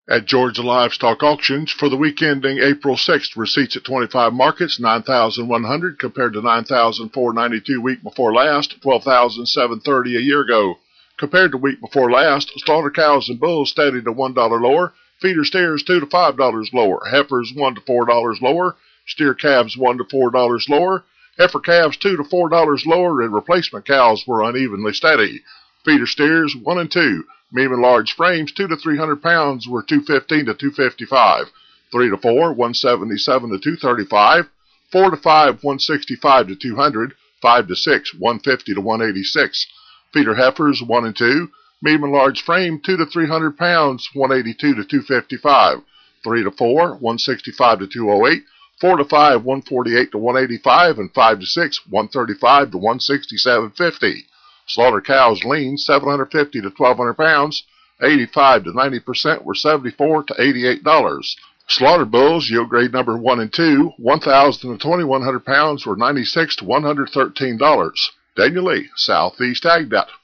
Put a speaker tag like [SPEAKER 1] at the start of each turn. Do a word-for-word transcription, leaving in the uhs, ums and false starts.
[SPEAKER 1] At Georgia Livestock Auctions for the week ending April sixth, receipts at twenty-five markets, nine thousand one hundred compared to nine thousand four hundred ninety-two week before last, twelve thousand seven hundred thirty a year ago. Compared to week before last, slaughter cows and bulls steady to one dollar lower, feeder steers two to five dollars lower, heifers one to four dollars lower, steer calves one to four dollars lower, heifer calves two to four dollars lower, and replacement cows were unevenly steady. Feeder steers one and two. Medium large frames, two to three hundred pounds, were two fifteen to two fifty-five. Three to four, one seventy-seven to two thirty-five. Four to five, one sixty-five to two hundred. Five to six, one fifty to one eighty-six. Feeder heifers one and two. Medium and large frame, two to three hundred pounds, one eighty-two to two fifty-five. Three to four, one sixty-five to two oh eight. Four to five, one forty-eight to one eighty-five, and five to six, one thirty-five to one sixty-seven fifty. Slaughter cows lean seven hundred fifty to twelve hundred pounds, eighty-five to ninety percent were seventy-four to eighty-eight dollars. Slaughter bulls, yield grade number one and two, one thousand to twenty-one hundred pounds were ninety-six to one hundred thirteen dollars. Daniel Lee, Southeast Ag Data.